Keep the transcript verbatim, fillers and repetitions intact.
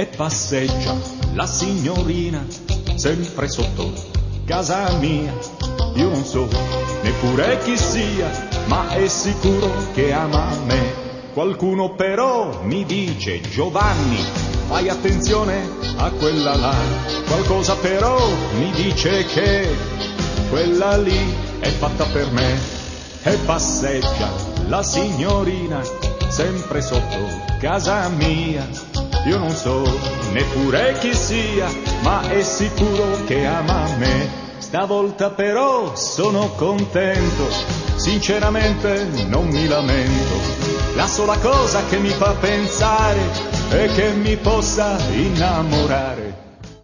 e passeggia la signorina sempre sotto casa mia. Io non so neppure chi sia, ma è sicuro che ama me. Qualcuno però mi dice: Giovanni, fai attenzione a quella là. Qualcosa però mi dice che quella lì è fatta per me. E passeggia la signorina sempre sotto casa mia. Io non so neppure chi sia, ma è sicuro che ama me. Stavolta però sono contento, sinceramente non mi lamento. La sola cosa che mi fa pensare è che mi possa innamorare